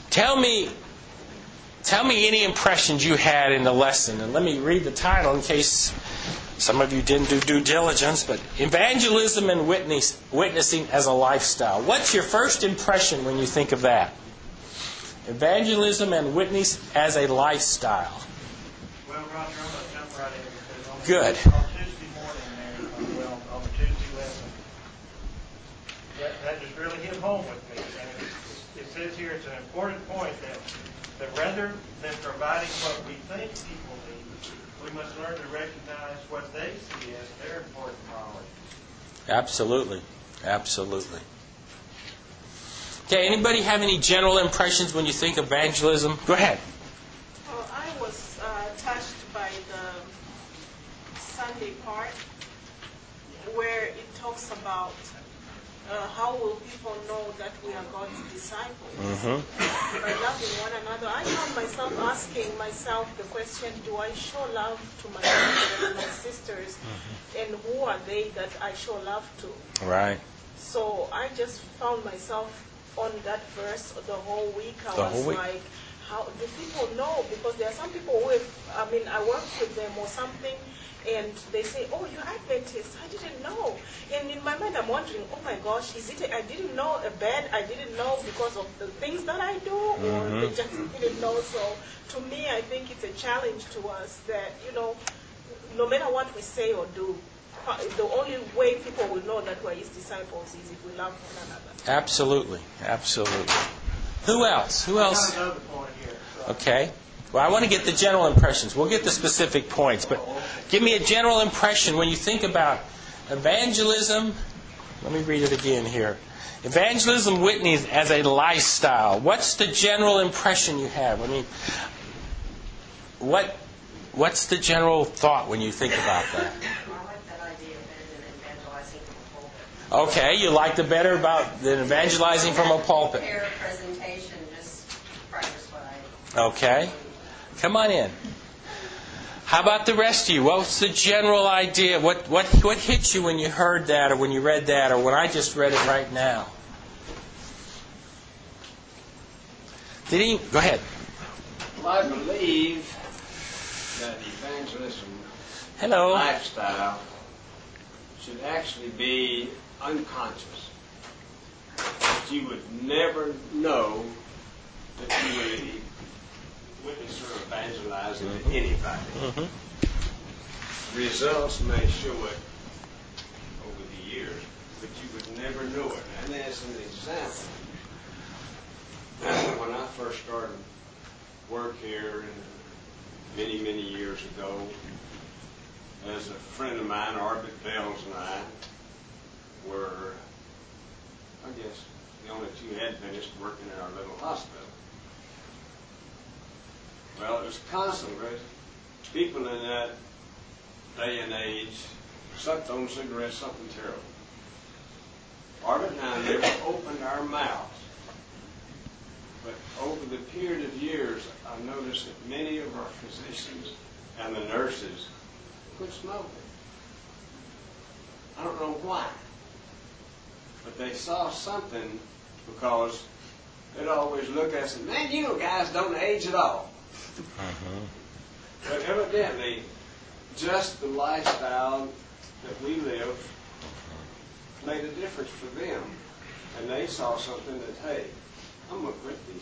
Tell me any impressions you had in the lesson. And let me read the title in case some of you didn't do due diligence. But Evangelism and Witnessing as a Lifestyle. What's your first impression when you think of that? Evangelism and witness as a lifestyle. Well, Roger, I'm going to jump right in because on Good. On Tuesday morning there, on the Tuesday lesson, that just really hit home with me. And it says here, it's an important point that rather than providing what we think people need, we must learn to recognize what they see as their important knowledge. Absolutely. Absolutely. Okay, anybody have any general impressions when you think evangelism? Go ahead. Well, I was touched by the Sunday part where it talks about how will people know that we are God's disciples by loving one another. I found myself asking myself the question, do I show love to my brothers and my sisters, and who are they that I show love to? Right. So I just found myself on that verse the whole week. I was like, how do people know? Because there are some people who, I work with them or something, and they say, oh, you're Adventist. I didn't know. And in my mind, I'm wondering, oh my gosh, is it? I didn't know a bad. I didn't know because of the things that I do, or they just didn't know. So to me, I think it's a challenge to us that, no matter what we say or do, the only way people will know that we're His disciples is if we love one another. Absolutely. Absolutely. Who else? Who else? I have another point here. Okay. Well, I want to get the general impressions. We'll get the specific points, but give me a general impression when you think about evangelism. Let me read it again here. Evangelism witness as a lifestyle. What's the general impression you have? I mean, what's the general thought when you think about that? Okay, you liked it better about than evangelizing from a pulpit. Prepare a presentation, just practice what I... Okay. Come on in. How about the rest of you? What's the general idea? What hit you when you heard that or when you read that or when I just read it right now? Go ahead. Well, I believe that evangelism lifestyle should actually be unconscious. That you would never know that you would witness or evangelize to anybody. Results may show it over the years, but you would never know it. And as an example, when I first started work here many, many years ago, as a friend of mine, Arbit Bells, and I were, I guess, the only two Adventists working in our little hospital. Well, it was constantly people in that day and age sucked on cigarettes, something terrible. Arbit and I never opened our mouths. But over the period of years, I noticed that many of our physicians and the nurses quit smoking. I don't know why. But they saw something because they'd always look at us and, man, guys don't age at all. But evidently, just the lifestyle that we live made a difference for them. And they saw something that, hey, I'm going to quit these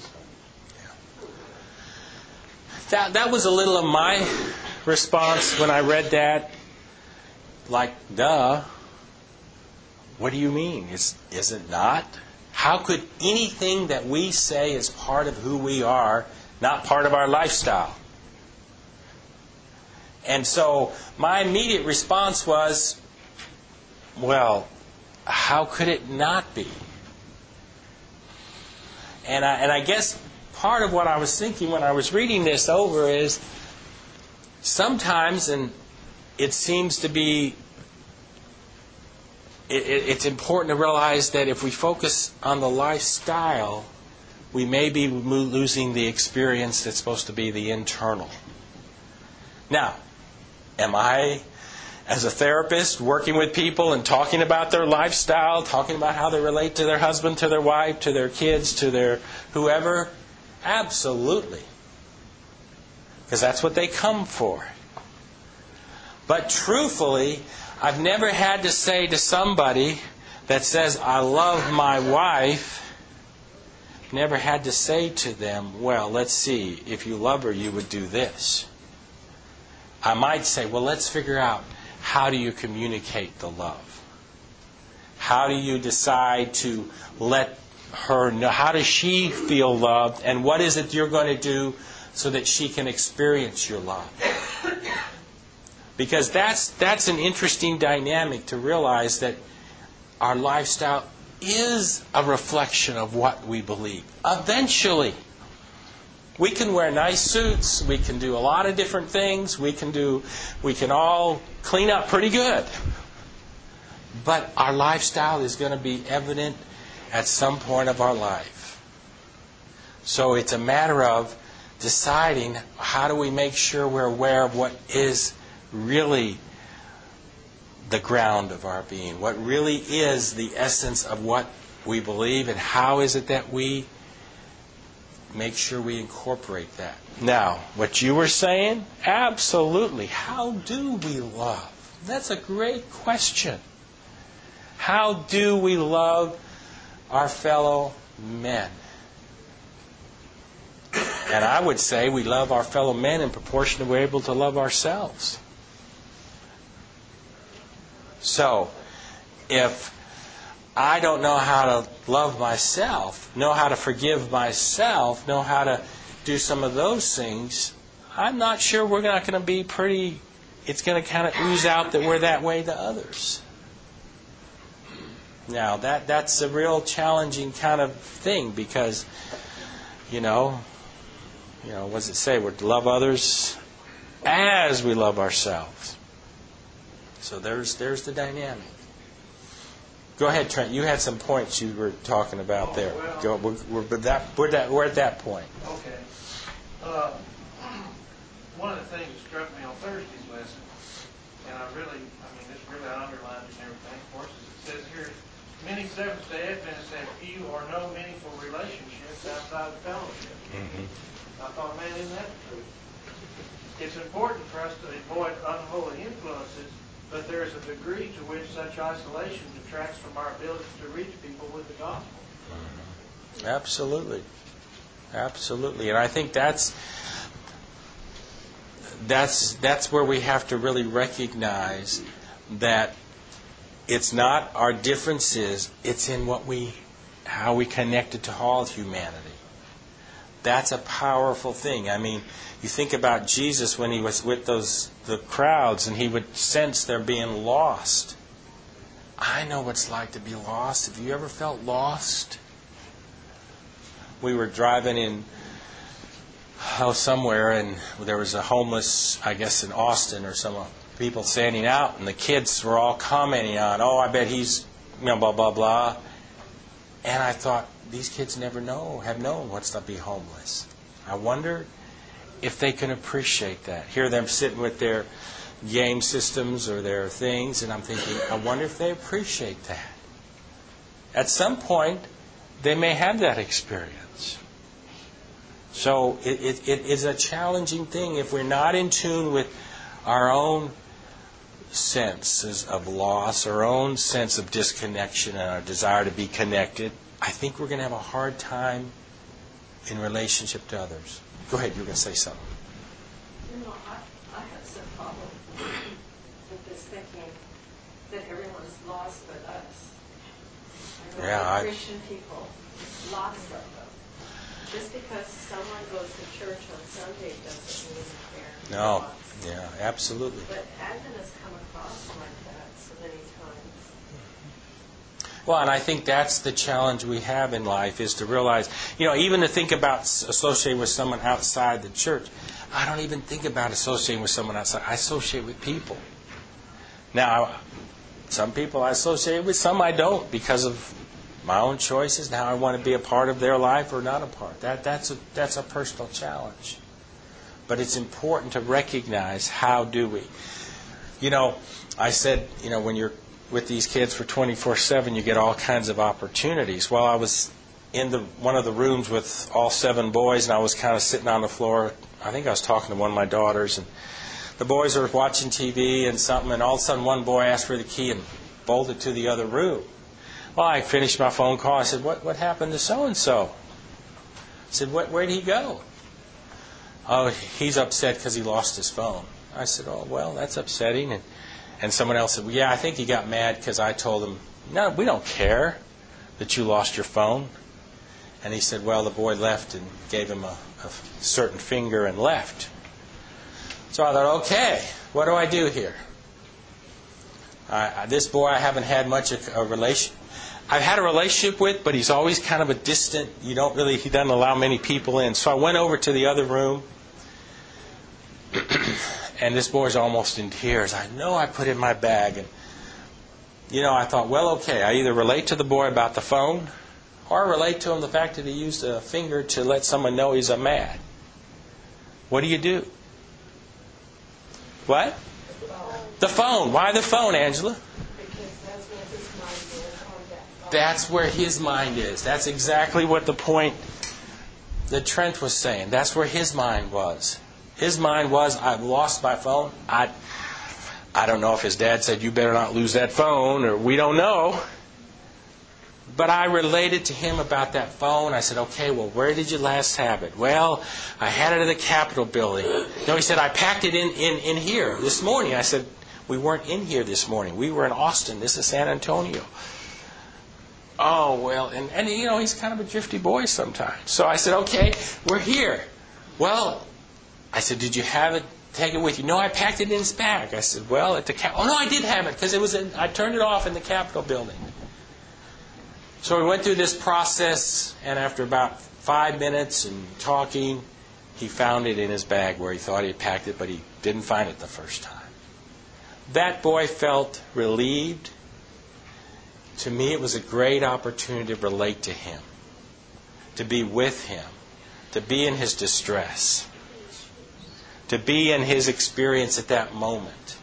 things. That was a little of my response when I read that. Like, duh. What do you mean? Is it not? How could anything that we say is part of who we are not part of our lifestyle? And so my immediate response was, well, how could it not be? And I guess part of what I was thinking when I was reading this over is sometimes, and it seems to be, it's important to realize that if we focus on the lifestyle, we may be losing the experience that's supposed to be the internal. Now, am I, as a therapist, working with people and talking about their lifestyle, talking about how they relate to their husband, to their wife, to their kids, to their whoever? Absolutely. Because that's what they come for. But truthfully, I've never had to say to somebody that says, I love my wife, never had to say to them, well, let's see, if you love her, you would do this. I might say, well, let's figure out, how do you communicate the love? How do you decide to let her know? How does she feel loved? And what is it you're going to do so that she can experience your love? Because that's an interesting dynamic to realize that our lifestyle is a reflection of what we believe. Eventually, we can wear nice suits, we can do a lot of different things, we can all clean up pretty good. But our lifestyle is going to be evident at some point of our life. So it's a matter of deciding, how do we make sure we're aware of what is really the ground of our being, what really is the essence of what we believe, and how is it that we make sure we incorporate that. Now, what you were saying, absolutely. How do we love? That's a great question. How do we love our fellow men? And I would say we love our fellow men in proportion to we're able to love ourselves. So, if I don't know how to love myself, know how to forgive myself, know how to do some of those things, I'm not sure we're not going to be pretty, it's going to kind of ooze out that we're that way to others. Now, that's a real challenging kind of thing because, what does it say? We're to love others as we love ourselves. So there's the dynamic. Go ahead, Trent. You had some points you were talking about there. Well, We're at that point. Okay. One of the things that struck me on Thursday's lesson, and this really underlined and everything, of course, is it says here, many Seventh-day Adventists have few or no meaningful relationships outside the fellowship. Mm-hmm. I thought, man, isn't that true? It's important for us to avoid unholy influences, but there is a degree to which such isolation detracts from our ability to reach people with the gospel. Absolutely. Absolutely. And I think that's where we have to really recognize that it's not our differences, it's in how we connect it to all humanity. That's a powerful thing. I mean, you think about Jesus when he was with the crowds and he would sense they're being lost. I know what it's like to be lost. Have you ever felt lost? We were driving in somewhere and there was a homeless, I guess in Austin or some people standing out, and the kids were all commenting on, I bet he's, blah, blah, blah. And I thought, these kids have known what's to be homeless. I wonder if they can appreciate that. Hear them sitting with their game systems or their things, and I'm thinking, I wonder if they appreciate that. At some point, they may have that experience. So it is a challenging thing if we're not in tune with our own senses of loss, our own sense of disconnection and our desire to be connected. I think we're going to have a hard time in relationship to others. Go ahead, you were going to say something. I have some problem with this thinking that everyone's lost but us. Christian people, lots of them. Just because someone goes to church on Sunday doesn't mean they're lost. Yeah, absolutely. But Adventists come across like that so many times. Well, and I think that's the challenge we have in life, is to realize, even to think about associating with someone outside the church. I don't even think about associating with someone outside. I associate with people. Now, some people I associate with, some I don't, because of my own choices, and how I want to be a part of their life or not a part. That's a personal challenge. But it's important to recognize, how do we? I said, when you're with these kids for 24/7, you get all kinds of opportunities. Well, I was in one of the rooms with all 7 boys, and I was kind of sitting on the floor. I think I was talking to one of my daughters, and the boys were watching TV and something, and all of a sudden one boy asked for the key and bolted to the other room. Well, I finished my phone call. I said, what happened to so-and-so? I said, where'd he go? Oh, he's upset because he lost his phone. I said, oh, well, that's upsetting. And someone else said, well, yeah, I think he got mad because I told him, no, we don't care that you lost your phone. And he said, well, the boy left and gave him a certain finger and left. So I thought, okay, what do I do here? This boy I haven't had much of a relation. I've had a relationship with, but he's always kind of a distant. He doesn't allow many people in. So I went over to the other room, and this boy's almost in tears. I know I put it in my bag, and I thought, well, okay, I either relate to the boy about the phone, or relate to him the fact that he used a finger to let someone know he's mad. What do you do? What? The phone. Why the phone, Angela? That's where his mind is. That's exactly what the point that Trent was saying. That's where his mind was. His mind was, I've lost my phone. I don't know if his dad said, you better not lose that phone, or we don't know. But I related to him about that phone. I said, okay, well, where did you last have it? Well, I had it at the Capitol building. No, he said, I packed it in here this morning. I said, we weren't in here this morning. We were in Austin. This is San Antonio. Oh, well, and he's kind of a drifty boy sometimes. So I said, okay, we're here. Well, I said, did you have it? Take it with you. No, I packed it in his bag. I said, well, at the oh, no, I did have it because I turned it off in the Capitol building. So we went through this process, and after about 5 minutes and talking, he found it in his bag where he thought he had packed it, but he didn't find it the first time. That boy felt relieved. To me, it was a great opportunity to relate to him, to be with him, to be in his distress, to be in his experience at that moment.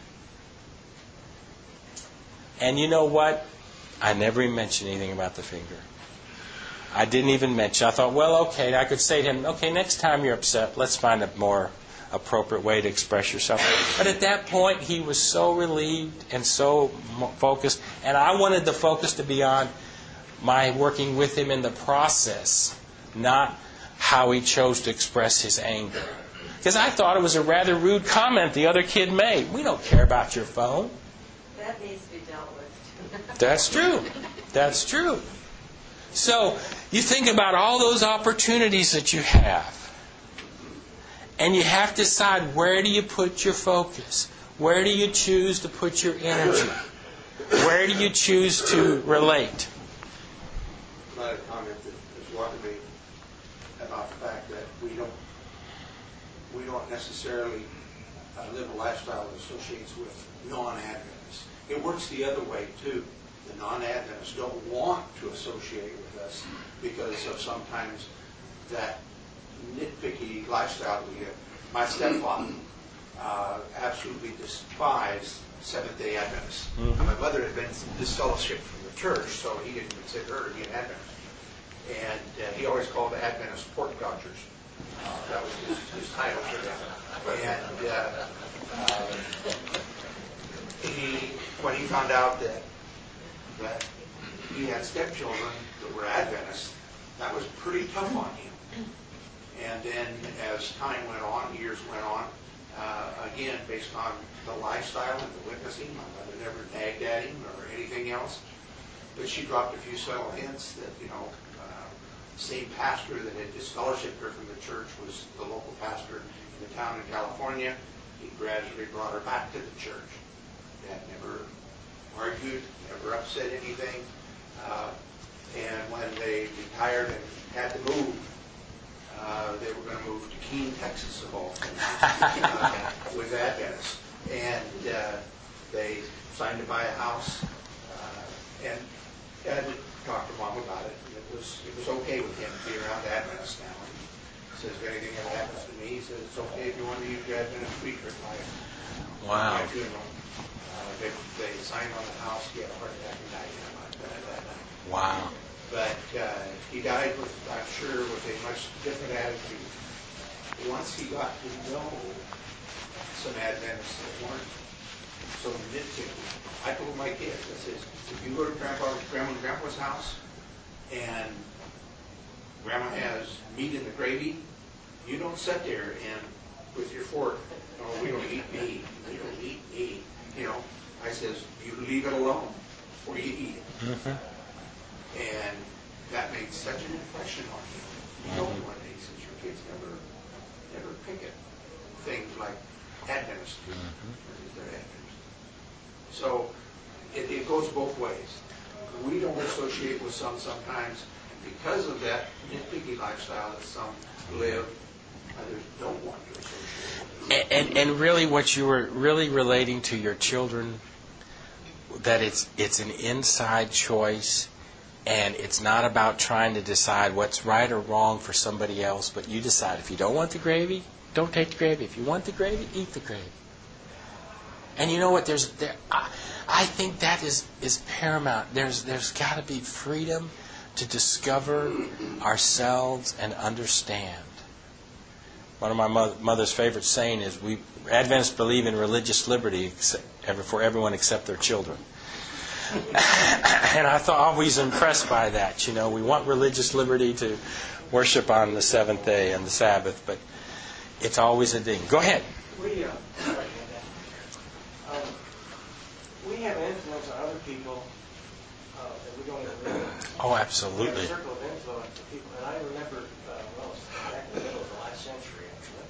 And you know what? I never even mentioned anything about the finger. I didn't even mention. I thought, well, okay, I could say to him, okay, next time you're upset, let's find a more appropriate way to express yourself. But at that point, he was so relieved and so focused. And I wanted the focus to be on my working with him in the process, not how he chose to express his anger. Because I thought it was a rather rude comment the other kid made. We don't care about your phone. That needs to be dealt with. That's true. That's true. So you think about all those opportunities that you have. And you have to decide, where do you put your focus? Where do you choose to put your energy? Where do you choose to relate? I had a comment that was brought to me about the fact that we don't necessarily live a lifestyle that associates with non-Adventists. It works the other way too. The non-Adventists don't want to associate with us because of sometimes that nitpicky lifestyle we live. My stepfather absolutely despised Seventh-day Adventists. Mm-hmm. My mother had been disfellowshipped from the church, so he didn't consider her to be an Adventist. And he always called the Adventists pork dodgers. That was his title for them. And when he found out that he had stepchildren that were Adventists, that was pretty tough on him. And then as time went on, years went on, again, based on the lifestyle and the witnessing, my mother never nagged at him or anything else. But she dropped a few subtle hints that, same pastor that had disfellowshipped her from the church was the local pastor in the town in California. He gradually brought her back to the church. Dad never argued, never upset anything. And when they retired and had to move, they were going to move to Keene, Texas, of all things, with Adventists. And they signed to buy a house, and Dad talked to Mom about it. And it was okay with him to be around Adventists now. He says, if anything ever happens to me, he says, it's okay if you want to use your Adventist preacher at my funeral. They signed on the house. He had a heart attack and died that night. Wow. But he died with, I'm sure, with a much different attitude. Once he got to know some Adventists that weren't so nitpicky, I told my kids, I said, if you go to Grandma and Grandpa's house and Grandma has meat in the gravy, you don't sit there and with your fork, no, we don't eat meat. We don't eat meat. You know, I says, you leave it alone or you eat it. Mm-hmm. And that made such an impression on him. He told me one day, he says, your kids never pick at things like Adventists do. They're Adventists. So it goes both ways. We don't associate with some sometimes, and because of that nitpicky lifestyle that some live, others don't want to associate with. And really what you were really relating to your children, that it's an inside choice, and it's not about trying to decide what's right or wrong for somebody else, but you decide if you don't want the gravy, don't take the gravy. If you want the gravy, eat the gravy. And you know what? I think that is paramount. There's got to be freedom to discover ourselves and understand. One of my mother's favorite saying is, "We Adventists believe in religious liberty for everyone except their children." And I thought always impressed by that. You know, we want religious liberty to worship on the seventh day and the Sabbath, but it's always a ding. Go ahead. We have influence on other people that we don't even realize. Oh, absolutely. We have a circle of influence of people, and I remember, back in the middle of the last century, actually,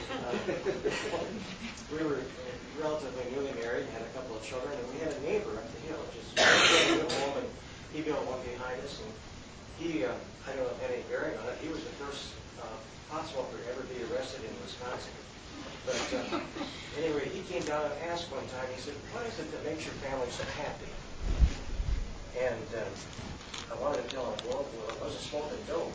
we were relatively newly married and had a couple of children, and we had a neighbor up the hill, just built a home, and he built one behind us, and he, I don't have any bearing on it, he was the first pot smoker to ever be arrested in Wisconsin. But anyway, he came down and asked one time, he said, what is it that makes your family so happy? And I wanted to tell him, well, it wasn't smoking dope.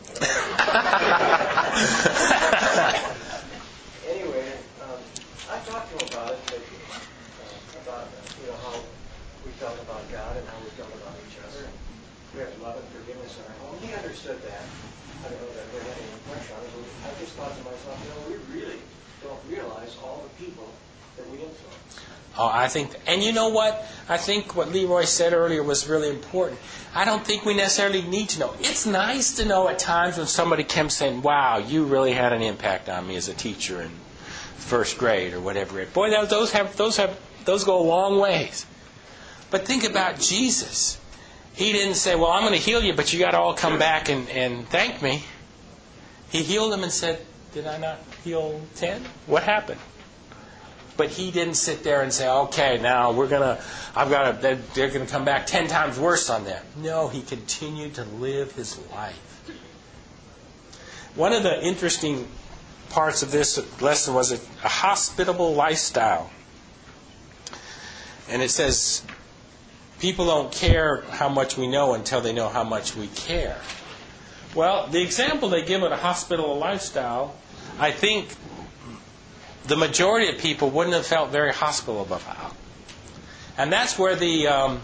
Anyway, I talked to him about it, about how we felt about God and how we felt about each other. And we have love and forgiveness in our home. He understood that. I don't know that we had any impression on it, but I just thought to myself, we really don't realize all the people that we influence. Oh, I think, and you know what? I think what Leroy said earlier was really important. I don't think we necessarily need to know. It's nice to know at times when somebody comes saying, wow, you really had an impact on me as a teacher in first grade or whatever. Boy, those go a long ways. But think about Jesus. He didn't say, well, I'm going to heal you, but you got to all come back and thank me. He healed them and said, did I not heal 10? What happened? But he didn't sit there and say, okay, now they're going to come back 10 times worse on them. No, he continued to live his life. One of the interesting parts of this lesson was a hospitable lifestyle. And it says, people don't care how much we know until they know how much we care. Well, the example they give of a hospitable lifestyle, I think the majority of people wouldn't have felt very hospitable about. And that's where the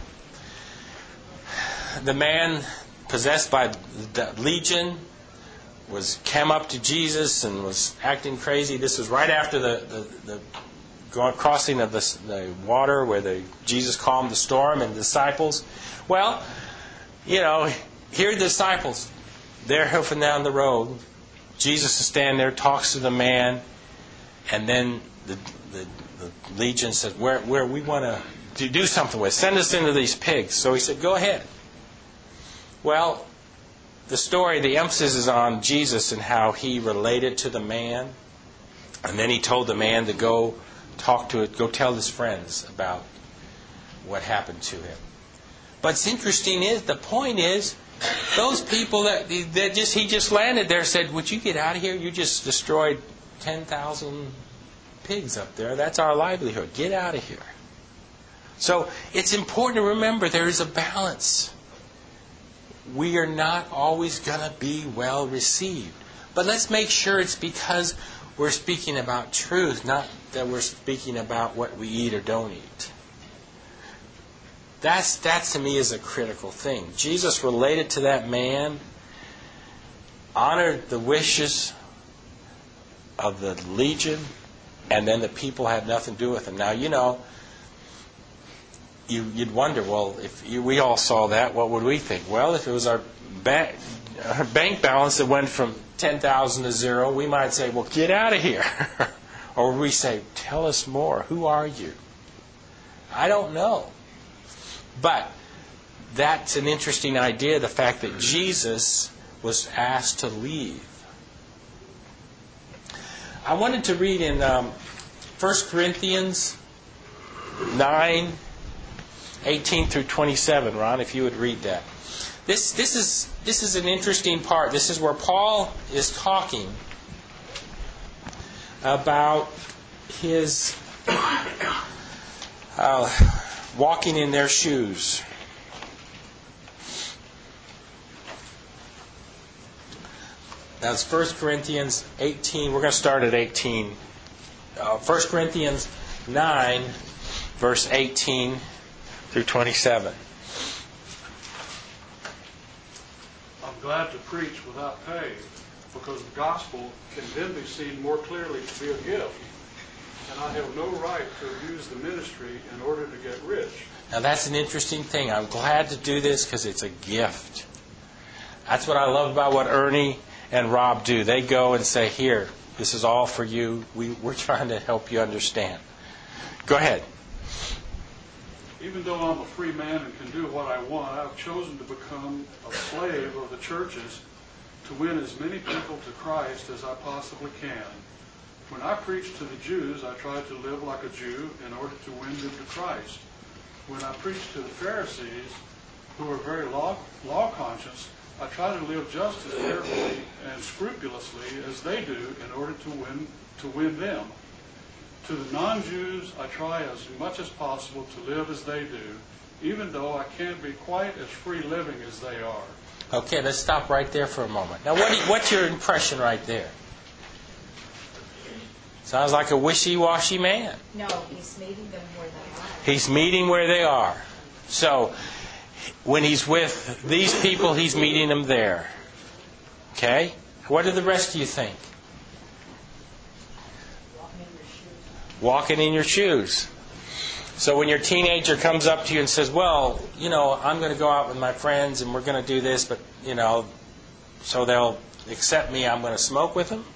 man possessed by the legion came up to Jesus and was acting crazy. This was right after the crossing of the water where Jesus calmed the storm and the disciples. Well, here are the disciples. They're hoofing down the road. Jesus is standing there, talks to the man, and then the legion says, where we want to do something with. Send us into these pigs. So he said, go ahead. Well, the emphasis is on Jesus and how he related to the man. And then he told the man to go tell his friends about what happened to him. But it's interesting the point is, those people he just landed there said, would you get out of here? You just destroyed 10,000 pigs up there. That's our livelihood. Get out of here. So it's important to remember there is a balance. We are not always going to be well received. But let's make sure it's because we're speaking about truth, not that we're speaking about what we eat or don't eat. That to me is a critical thing. Jesus related to that man, honored the wishes of the legion, and then the people had nothing to do with him. Now, you'd wonder, well, if we all saw that, what would we think? Well, if it was our bank balance that went from 10,000 to zero, we might say, well, get out of here. Or we say, tell us more. Who are you? I don't know. But that's an interesting idea, the fact that Jesus was asked to leave. I wanted to read in 1 Corinthians 9, 18 through 27, Ron, if you would read that. This is an interesting part. This is where Paul is talking about his walking in their shoes. That's 1 Corinthians 18. We're going to start at 18. 1 Corinthians 9, verse 18 through 27. I'm glad to preach without pay, because the gospel can then be seen more clearly to be a gift, and I have no right to abuse the ministry in order to get rich. Now that's an interesting thing. I'm glad to do this because it's a gift. That's what I love about what Ernie and Rob do. They go and say, here, this is all for you. We're trying to help you understand. Go ahead. Even though I'm a free man and can do what I want, I've chosen to become a slave of the churches to win as many people to Christ as I possibly can. When I preach to the Jews, I try to live like a Jew in order to win them to Christ. When I preach to the Pharisees, who are very law conscious, I try to live just as carefully and scrupulously as they do in order to win them. To the non-Jews, I try as much as possible to live as they do, even though I can't be quite as free living as they are. Okay, let's stop right there for a moment. Now, what's your impression right there? Sounds like a wishy-washy man. No, he's meeting them where they are. He's meeting where they are. So, when he's with these people, he's meeting them there. Okay? What do the rest of you think? Walking in your shoes. So when your teenager comes up to you and says, well, I'm going to go out with my friends and we're going to do this, but, so they'll accept me, I'm going to smoke with them?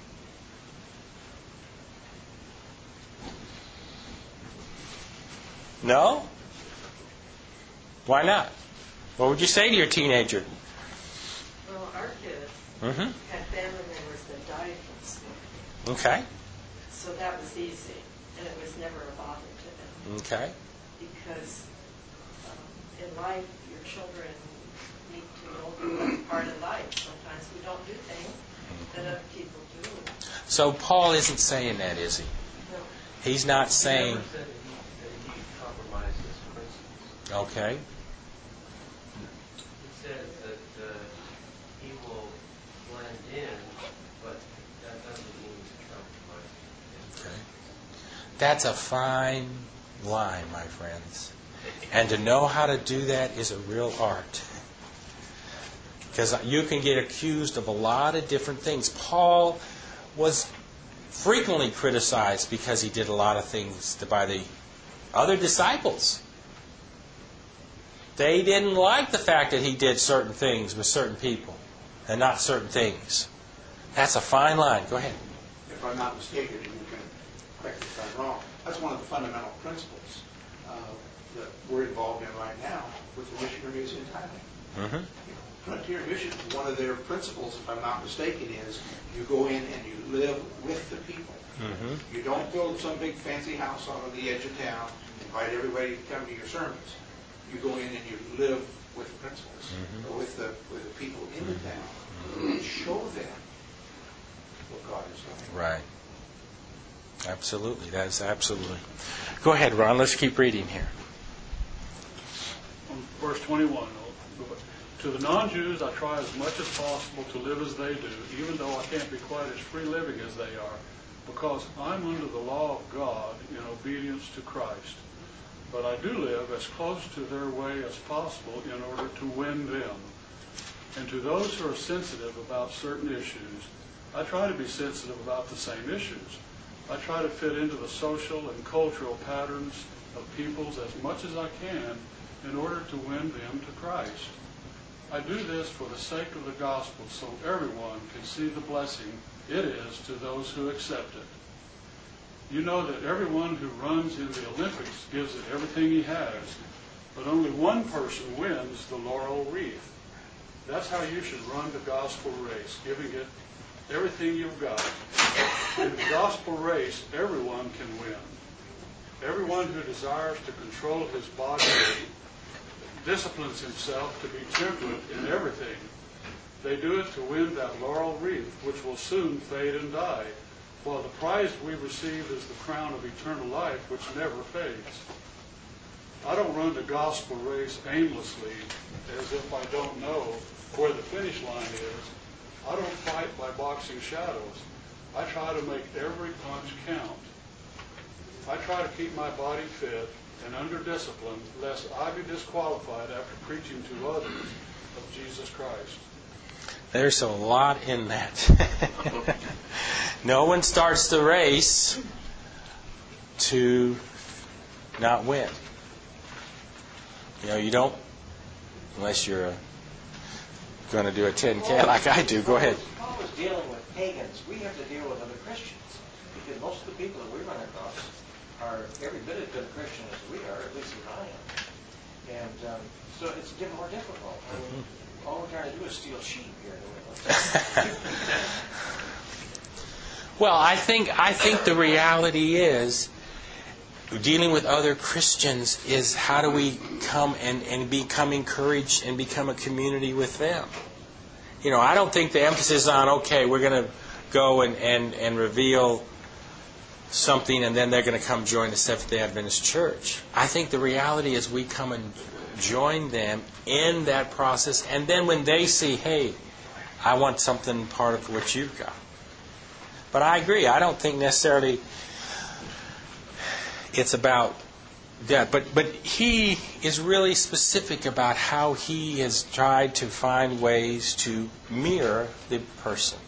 No? Why not? What would you say to your teenager? Well, our kids had family members that died from smoking. Okay. So that was easy, and it was never a bother to them. Okay. Because in life, your children need to know that that's part of life. Sometimes we don't do things that other people do. So Paul isn't saying that, is he? No. He's not saying... He never said that he compromised his principles. Okay. He says that he will blend in, but that doesn't mean he's compromising. Okay. That's a fine line, my friends. And to know how to do that is a real art. Because you can get accused of a lot of different things. Paul was frequently criticized because he did a lot of things by the other disciples. They didn't like the fact that he did certain things with certain people and not certain things. That's a fine line. Go ahead. If I'm not mistaken, and you can correct me if I'm wrong, that's one of the fundamental principles that we're involved in right now with the missionaries in Thailand. Frontier Mission, one of their principles, if I'm not mistaken, is you go in and you live with the people. You don't build some big fancy house out on the edge of town, invite everybody to come to your sermons. You go in and you live with the principals, or with the people in the town, and show them what God is doing. Right. Absolutely. That is absolutely. Go ahead, Ron. Let's keep reading here. Verse 21. To the non-Jews, I try as much as possible to live as they do, even though I can't be quite as free living as they are, because I'm under the law of God in obedience to Christ. but I do live as close to their way as possible in order to win them. And to those who are sensitive about certain issues, I try to be sensitive about the same issues. I try to fit into the social and cultural patterns of peoples as much as I can in order to win them to Christ. I do this for the sake of the gospel so everyone can see the blessing it is to those who accept it. You know that everyone who runs in the Olympics gives it everything he has, but only one person wins the laurel wreath. That's how you should run the gospel race, giving it everything you've got. In the gospel race, everyone can win. Everyone who desires to control his body disciplines himself to be temperate in everything. They do it to win that laurel wreath, which will soon fade and die, while the prize we receive is the crown of eternal life, which never fades. I don't run the gospel race aimlessly, as if I don't know where the finish line is. I don't fight by boxing shadows. I try to make every punch count. I try to keep my body fit and under discipline, lest I be disqualified after preaching to others of Jesus Christ. There's a lot in that. No one starts the race to not win. You know, you don't, unless you're going to do a 10K like I do. Go ahead. Paul was dealing with pagans. We have to deal with other Christians, because most of the people that we run across are every bit as good a Christian as we are, at least as I am. And so it's getting more difficult. I mean, all we're trying to do is steal sheep here. Well, I think the reality is, dealing with other Christians is how do we come and become encouraged and become a community with them. You know, I don't think the emphasis is on, okay, we're going to go and reveal something and then they're going to come join the Seventh-day Adventist Church. I think the reality is we come and join them in that process, and then when they see, hey, I want something part of what you've got. But I agree, I don't think necessarily it's about that. But he is really specific about how he has tried to find ways to mirror the person.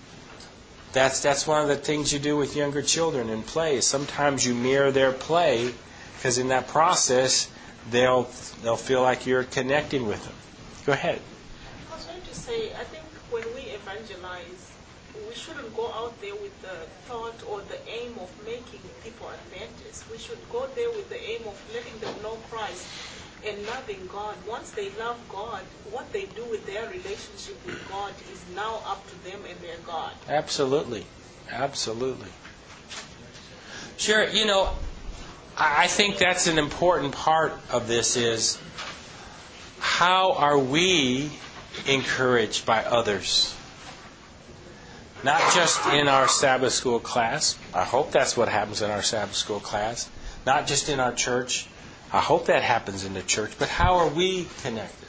That's one of the things you do with younger children in play. Sometimes you mirror their play, because in that process they'll feel like you're connecting with them. Go ahead. I was going to say, I think when we evangelize, we shouldn't go out there with the thought or the aim of making people Adventists. We should go there with the aim of letting them know Christ and loving God. Once they love God, what they do with their relationship with God is now up to them and their God. Absolutely. Absolutely. Sure, you know, I think that's an important part of this is, how are we encouraged by others? Not just in our Sabbath school class. I hope that's what happens in our Sabbath school class. Not just in our church. I hope that happens in the church. But how are we connected?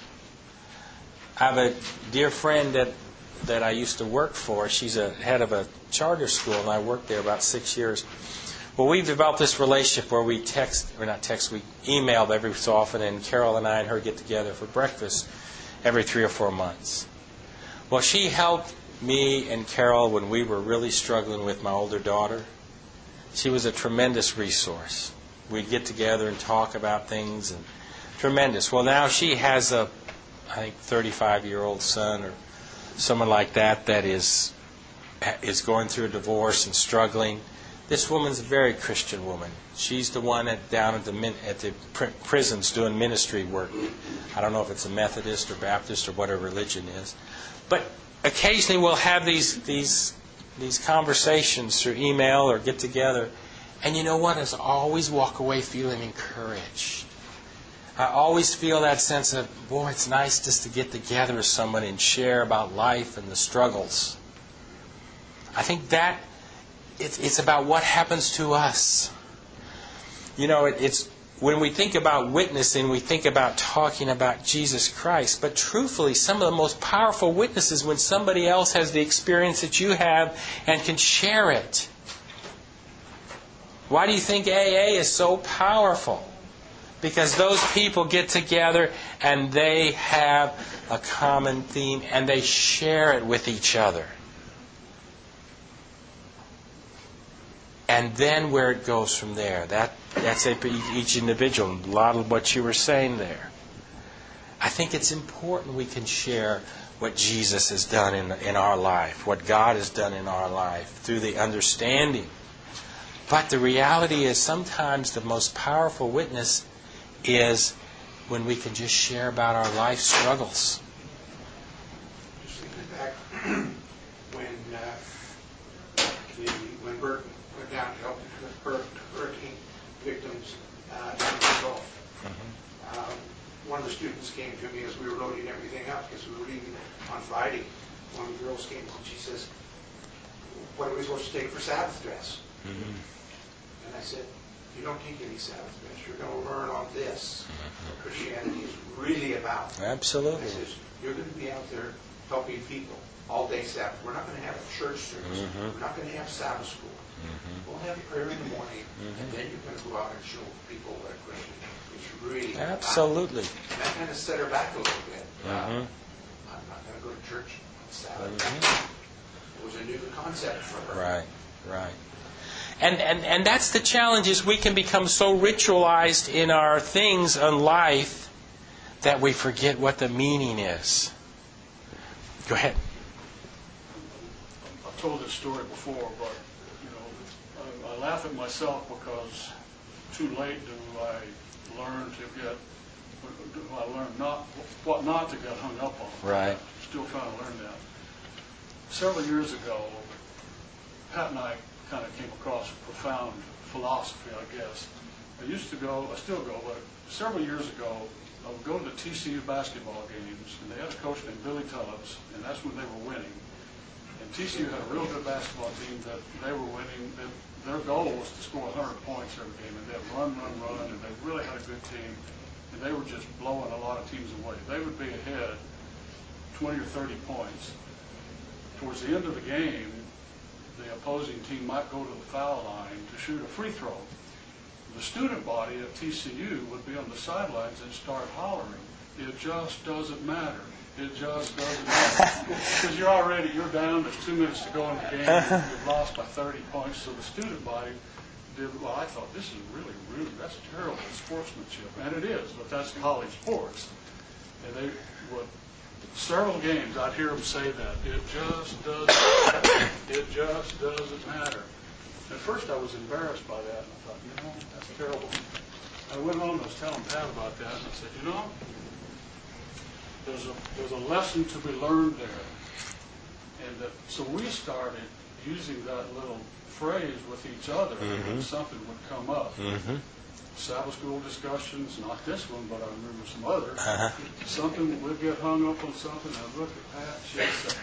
I have a dear friend that I used to work for. She's a head of a charter school, and I worked there about 6 years. Well, we've developed this relationship where we we email every so often, and Carol and I and her get together for breakfast every 3 or 4 months. Well, she helped me and Carol when we were really struggling with my older daughter. She was a tremendous resource. We'd get together and talk about things, and tremendous. Well, now she has I think 35-year-old son or someone like that is going through a divorce and struggling. This woman's a very Christian woman. She's the one down at the prisons doing ministry work. I don't know if it's a Methodist or Baptist or whatever religion is. But occasionally we'll have these conversations through email or get together. And you know what? I always walk away feeling encouraged. I always feel that sense of, boy, it's nice just to get together with someone and share about life and the struggles. I think that it's about what happens to us. You know, it's when we think about witnessing, we think about talking about Jesus Christ. But truthfully, some of the most powerful witnesses when somebody else has the experience that you have and can share it. Why do you think AA is so powerful? Because those people get together and they have a common theme and they share it with each other. And then where it goes from there, that's each individual. A lot of what you were saying there. I think it's important we can share what Jesus has done in our life, what God has done in our life through the understanding. But the reality is sometimes the most powerful witness is when we can just share about our life struggles. Just thinking back when Bert went down to help hurricane victims down in the Gulf. One of the students came to me as we were loading everything up because we were leaving on Friday. One of the girls came and she says, "What are we supposed to take for Sabbath dress?" And I said, "You don't take any Sabbath dress. You're going to learn on this what Christianity is really about." Absolutely. I says, "You're going to be out there helping people all day Sabbath. We're not going to have a church service. We're not going to have Sabbath school. We'll have prayer in the morning, and then you're going to go out and show people what a Christian is really about." Absolutely. And that kind of set her back a little bit. I'm not going to go to church on Sabbath. It was a new concept for her. Right. And that's the challenge, is we can become so ritualized in our things in life that we forget what the meaning is. Go ahead. I've told this story before, but I laugh at myself because too late do I learn what not to get hung up on. Right. Still trying to learn that. Several years ago, Pat and I kind of came across a profound philosophy, I guess. I still go, but several years ago, I would go to the TCU basketball games, and they had a coach named Billy Tubbs, and that's when they were winning. And TCU had a real good basketball team that they were winning. Their goal was to score 100 points every game, and they'd run, and they really had a good team, and they were just blowing a lot of teams away. They would be ahead 20 or 30 points. Towards the end of the game, the opposing team might go to the foul line to shoot a free throw. The student body at TCU would be on the sidelines and start hollering, "It just doesn't matter. It just doesn't matter." Because you're down, there's 2 minutes to go in the game, and you've lost by 30 points. So the student body I thought, this is really rude. That's terrible sportsmanship. And it is, but that's college sports. And they would, several games, I'd hear them say that. It just doesn't matter. It just doesn't matter. At first I was embarrassed by that, and I thought, that's terrible. I went home and I was telling Pat about that, and I said, there's a lesson to be learned there. And so we started using that little phrase with each other when something would come up. Sabbath school discussions, not this one, but I remember some others. Something, we'd get hung up on something, I'd look at Pat, she'd say,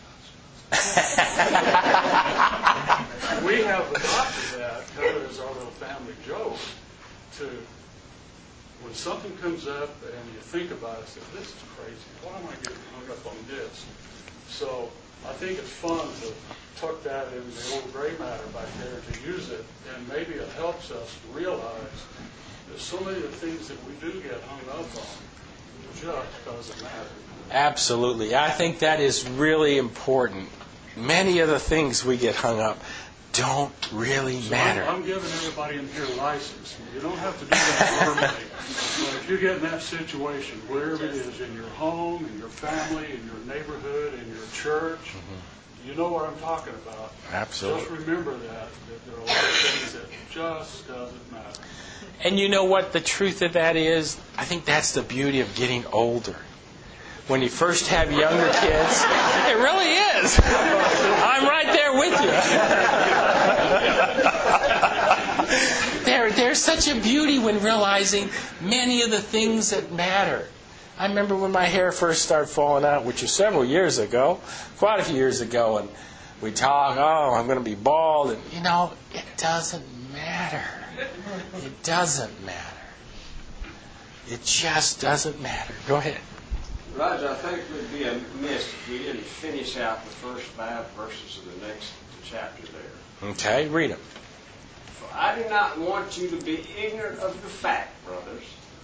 we have adopted that kind of as our little family joke to, when something comes up and you think about it, say, this is crazy. Why am I getting hung up on this? So I think it's fun to tuck that in the old gray matter back there, to use it, and maybe it helps us realize that so many of the things that we do get hung up on just doesn't matter. Absolutely. I think that is really important. Many of the things we get hung up don't really matter. I'm giving everybody in here a license. You don't have to do that verbally. But if you get in that situation, wherever it is, in your home, in your family, in your neighborhood, in your church, you know what I'm talking about. Absolutely. Just remember that there are a lot of things that just doesn't matter. And you know what the truth of that is? I think that's the beauty of getting older. When you first have younger kids, it really is. I'm right there with you. There's such a beauty when realizing many of the things that matter. I remember when my hair first started falling out, which was several years ago, quite a few years ago, and we talk, I'm going to be bald, and it doesn't matter. It doesn't matter. It just doesn't matter. Go ahead. Roger, I think it would be amiss if we didn't finish out the first 5 verses of the next chapter there. Okay, read them. For I do not want you to be ignorant of the fact, brothers,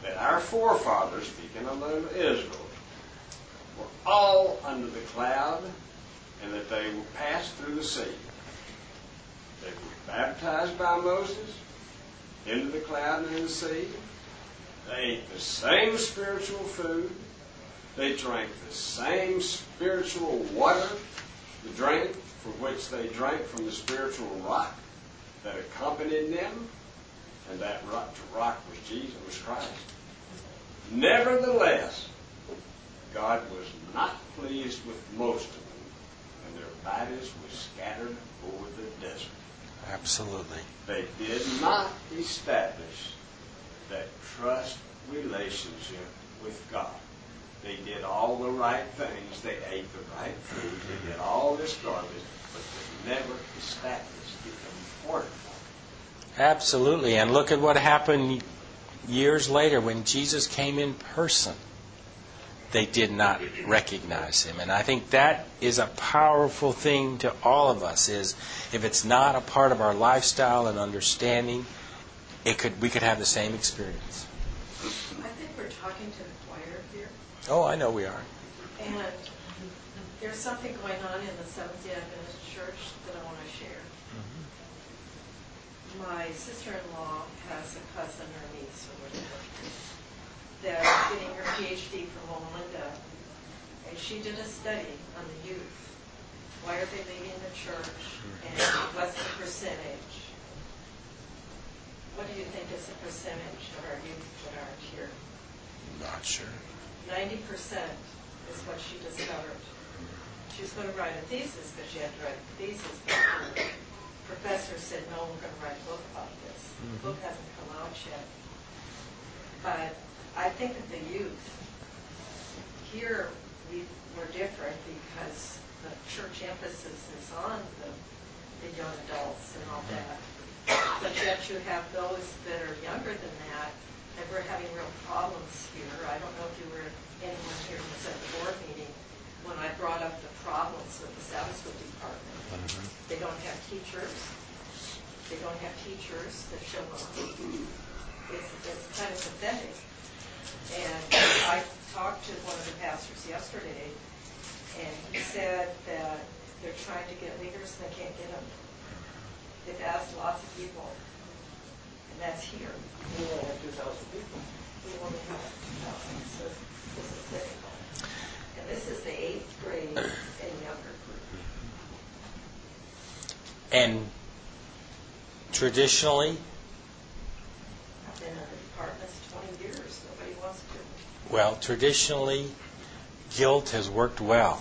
that our forefathers, speaking of Israel, were all under the cloud, and that they passed through the sea. They were baptized by Moses into the cloud and in the sea. They ate the same spiritual food. They drank the same spiritual water, the drink for which they drank from the spiritual rock that accompanied them, and that rock was Jesus, was Christ. Nevertheless, God was not pleased with most of them, and their bodies were scattered over the desert. Absolutely. They did not establish that trust relationship with God. They did all the right things. They ate the right food. They did all this garbage, but they never established the important one. Absolutely. And look at what happened years later when Jesus came in person. They did not recognize him. And I think that is a powerful thing to all of us, is if it's not a part of our lifestyle and understanding, we could have the same experience. I think we're talking to the choir here. Oh, I know we are. And there's something going on in the Seventh-day Adventist Church that I want to share. My sister-in-law has a cousin or niece or whatever that's getting her PhD from Loma Linda, and she did a study on the youth. Why are they leaving the church, and what's the percentage? What do you think is the percentage of our youth that aren't here? Not sure. 90% is what she discovered. She was going to write a thesis, but she had to write a thesis. But her professor said, no, we're going to write a book about this. The book hasn't come out yet. But I think that the youth, here we're different because the church emphasis is on the young adults and all that. But yet you have those that are younger than that, and we're having real problems here. I don't know if you were anyone here who was at the board meeting when I brought up the problems with the Sabbath school department. They don't have teachers. They don't have teachers that show up. It's kind of pathetic. And I talked to one of the pastors yesterday, and he said that they're trying to get leaders and they can't get them. They've asked lots of people, and that's here. We only have 2,000 people. We only have 2,000, so this is difficult. And this is the 8th grade and younger group. And traditionally, I've been in the departments 20 years. Nobody wants to. well, traditionally, guilt has worked well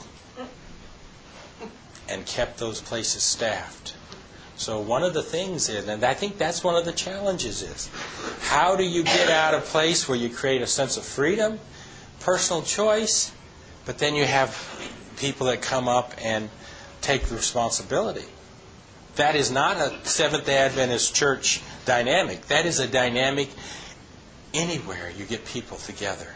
and kept those places staffed. So one of the things is, and I think that's one of the challenges is, how do you get out of a place where you create a sense of freedom, personal choice, but then you have people that come up and take the responsibility. That is not a Seventh-day Adventist church dynamic. That is a dynamic anywhere you get people together.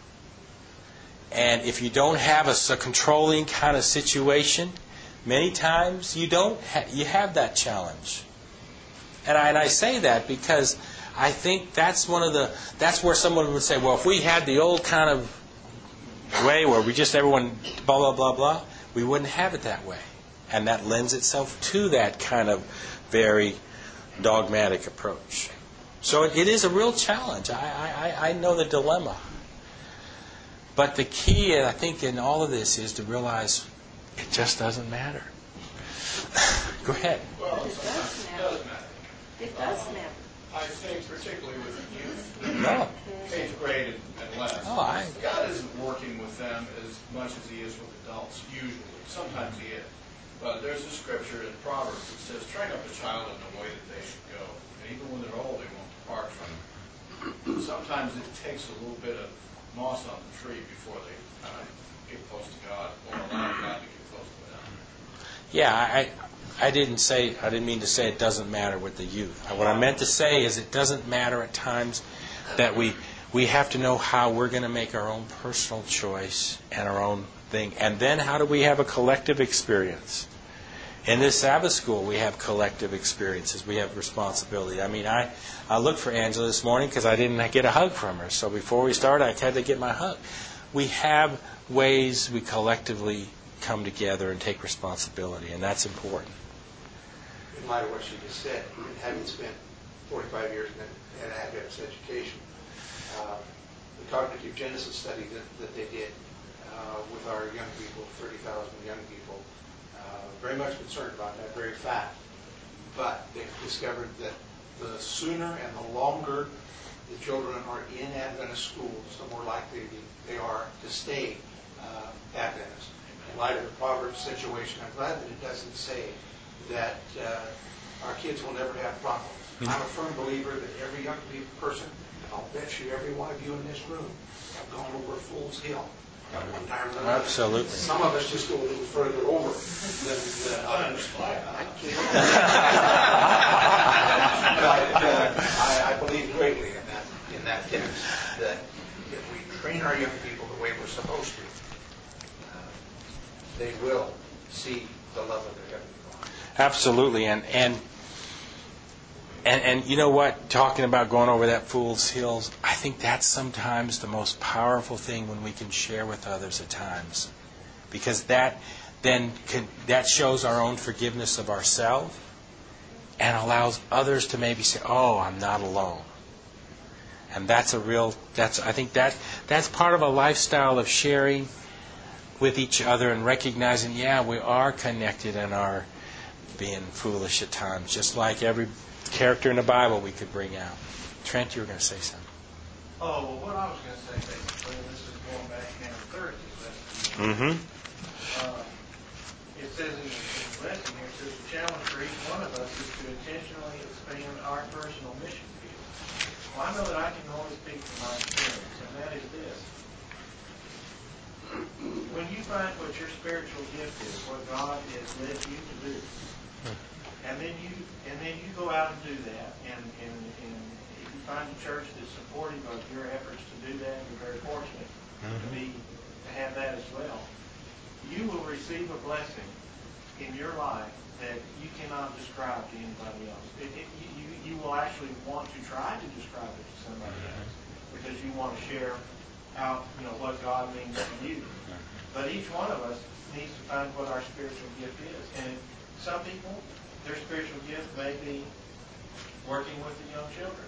And if you don't have a controlling kind of situation, many times you have that challenge. And I say that because I think that's where someone would say, well, if we had the old kind of way where we just everyone blah, blah, blah, blah, we wouldn't have it that way. And that lends itself to that kind of very dogmatic approach. So it is a real challenge. I know the dilemma. But the key, I think, in all of this is to realize it just doesn't matter. Go ahead. Well, It does matter. It does matter. I think particularly with the youth, No. 8th grade and less, Oh, God isn't working with them as much as He is with adults, usually. Sometimes He is. But there's a scripture in Proverbs that says, train up a child in the way that they should go. And even when they're old, they won't depart from it. Sometimes it takes a little bit of moss on the tree before they get close to God or allow God to get close to them. Yeah, I didn't mean to say it doesn't matter with the youth. What I meant to say is it doesn't matter at times that we have to know how we're going to make our own personal choice and our own thing. And then how do we have a collective experience? In this Sabbath school, we have collective experiences. We have responsibility. I mean, I looked for Angela this morning because I didn't get a hug from her. So before we started, I had to get my hug. We have ways we collectively come together and take responsibility, and that's important. In light of what she just said, and having spent 45 years in Adventist education, the cognitive genesis study that they did with our young people, 30,000 young people, very much concerned about that very fact. But they've discovered that the sooner and the longer the children are in Adventist schools, the more likely they are to stay Adventist. In light of the Proverbs situation, I'm glad that it doesn't say that our kids will never have problems. I'm a firm believer that every young person, and I'll bet you every one of you in this room, have gone over Fool's Hill at one time or another. Absolutely. Some of us just go a little further over than others. I believe greatly in that text, that if we train our young people the way we're supposed to, they will see the love of their Heavenly Father. Absolutely, and you know what? Talking about going over that Fool's Hills, I think that's sometimes the most powerful thing when we can share with others at times, because that shows our own forgiveness of ourselves and allows others to maybe say, "Oh, I'm not alone." And I think that's part of a lifestyle of sharing with each other and recognizing, yeah, we are connected and are being foolish at times, just like every character in the Bible we could bring out. Trent, you were going to say something. Oh, well, what I was going to say, basically, and this is going back now to Thursday. It says in the lesson here, it says the challenge for each one of us is to intentionally expand our personal mission field. Well, I know that I can only speak from my experience, and that is this. When you find what your spiritual gift is, what God has led you to do, and then you go out and do that, and if you find a church that's supportive of your efforts to do that, you're very fortunate to have that as well. You will receive a blessing in your life that you cannot describe to anybody else. You will actually want to try to describe it to somebody else because you want to share out, what God means to you. But each one of us needs to find what our spiritual gift is. And some people, their spiritual gift may be working with the young children.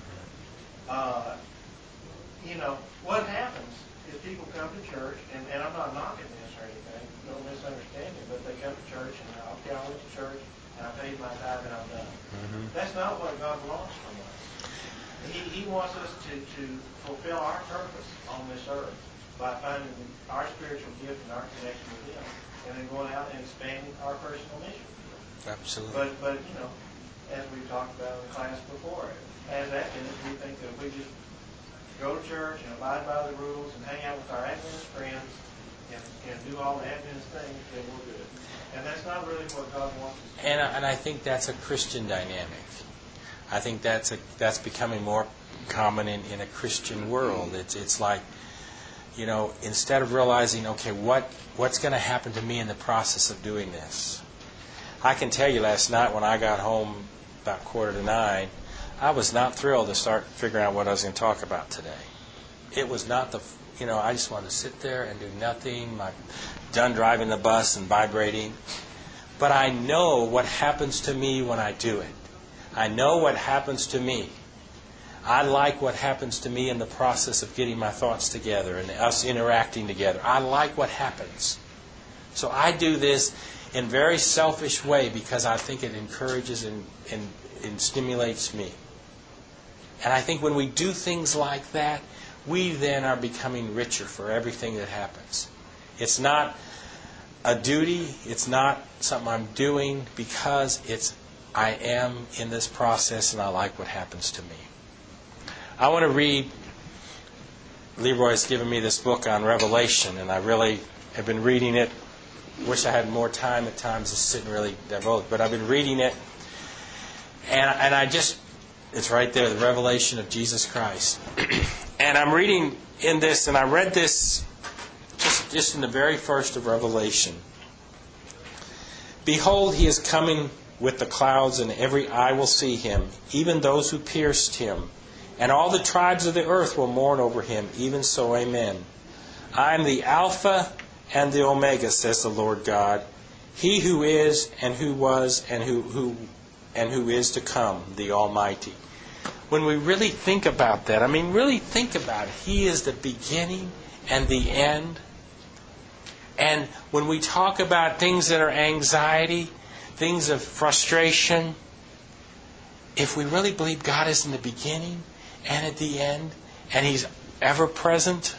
What happens is people come to church, and I'm not knocking this or anything, don't misunderstand me, but they come to church, and I went to church, and I paid my tithe, and I'm done. That's not what God wants from us. He wants us to fulfill our purpose on this earth by finding our spiritual gift and our connection with Him, and then going out and expanding our personal mission. Absolutely. But as we've talked about in the class before, as Adventists, we think that if we just go to church and abide by the rules and hang out with our Adventist friends and do all the Adventist things, then we're good. And that's not really what God wants us to do. And I think that's a Christian dynamic. I think that's becoming more common in a Christian world. It's like, instead of realizing, okay, what's going to happen to me in the process of doing this? I can tell you last night when I got home about 8:45, I was not thrilled to start figuring out what I was going to talk about today. It was not I just wanted to sit there and do nothing. I'm done driving the bus and vibrating. But I know what happens to me when I do it. I know what happens to me. I like what happens to me in the process of getting my thoughts together and us interacting together. I like what happens. So I do this in a very selfish way because I think it encourages and stimulates me. And I think when we do things like that, we then are becoming richer for everything that happens. It's not a duty. It's not something I'm doing because I am in this process and I like what happens to me. I want to read, Leroy's given me this book on Revelation, and I really have been reading it. Wish I had more time at times to sit and really devote, but I've been reading it, and it's right there, the revelation of Jesus Christ. And I'm reading in this, and I read this just in the very first of Revelation. Behold, he is coming with the clouds, and every eye will see him, even those who pierced him. And all the tribes of the earth will mourn over him. Even so, amen. I am the Alpha and the Omega, says the Lord God, he who is and who was and who is to come, the Almighty. When we really think about that, really think about it. He is the beginning and the end. And when we talk about things that are anxiety, things of frustration, if we really believe God is in the beginning and at the end, and He's ever present,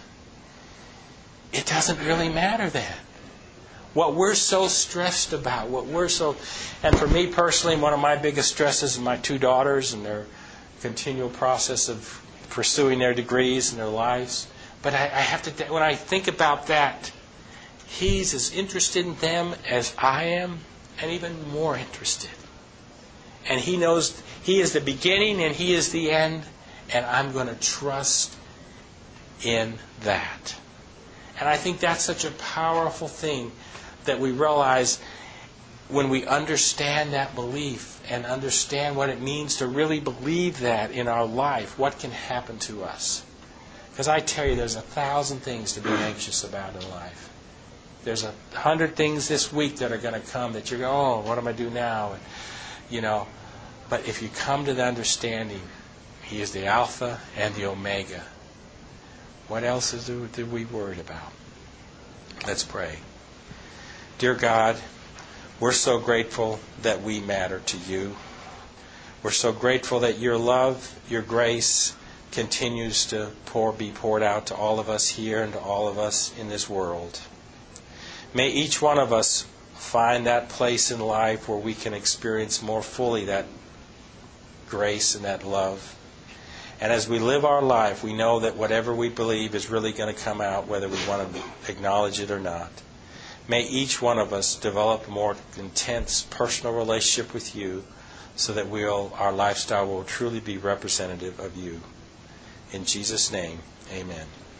it doesn't really matter then. What we're so stressed about, and for me personally, one of my biggest stresses is my two daughters and their continual process of pursuing their degrees and their lives. But I have to, when I think about that, He's as interested in them as I am, and even more interested. And He knows He is the beginning and He is the end, and I'm going to trust in that. And I think that's such a powerful thing that we realize when we understand that belief and understand what it means to really believe that in our life, what can happen to us. Because I tell you, there's 1,000 things to be anxious about in life. There's 100 things this week that are going to come that you're going, oh, what am I do now? And, but if you come to the understanding, He is the Alpha and the Omega, what else is there we worried about? Let's pray. Dear God, we're so grateful that we matter to You. We're so grateful that Your love, Your grace continues to be poured out to all of us here and to all of us in this world. May each one of us find that place in life where we can experience more fully that grace and that love. And as we live our life, we know that whatever we believe is really going to come out, whether we want to acknowledge it or not. May each one of us develop a more intense personal relationship with You, so that our lifestyle will truly be representative of You. In Jesus' name, amen.